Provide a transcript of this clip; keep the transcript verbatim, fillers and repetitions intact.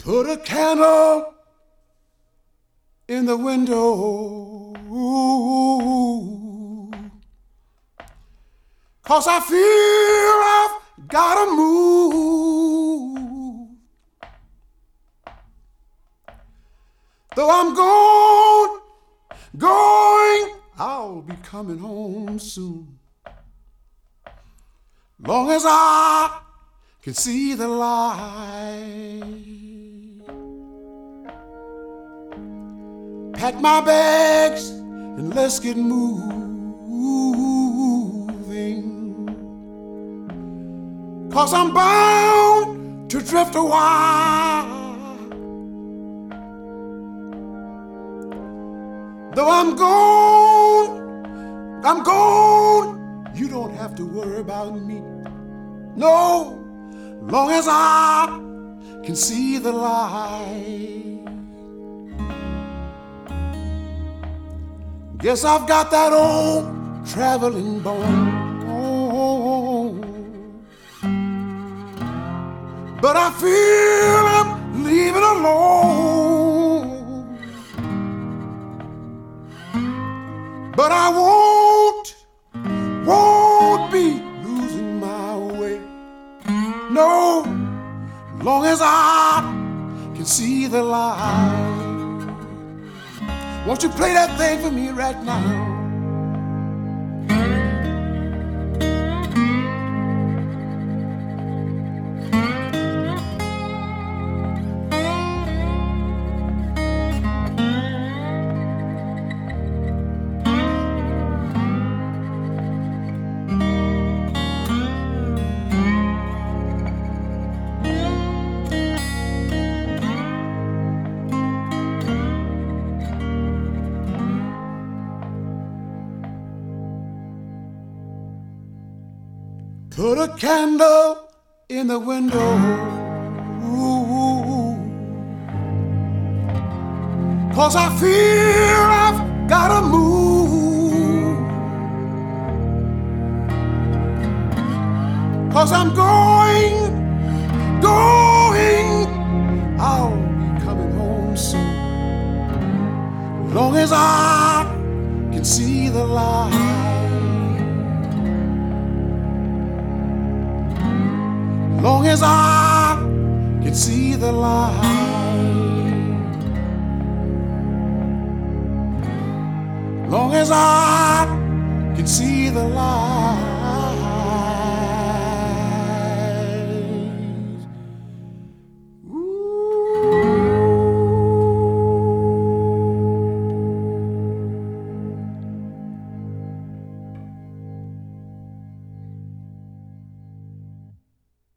Put a candle in the window, 'cause I feel I've gotta move. Though I'm gone, going, I'll be coming home soon. Long as I can see the light. Pack my bags and let's get moving, 'cause I'm bound to drift a while. Though I'm gone, I'm gone, you don't have to worry about me. No, long as I can see the light. Guess I've got that old traveling bone, but I feel I'm leaving alone. But I won't, won't be losing my way. No, long as I can see the light. Won't you play that thing for me right now? Put a candle in the window, 'cause I feel I've gotta move. 'Cause I'm going, going, I'll be coming home soon. Long as I can see the light. Long as I can see the light. Long as I can see the light.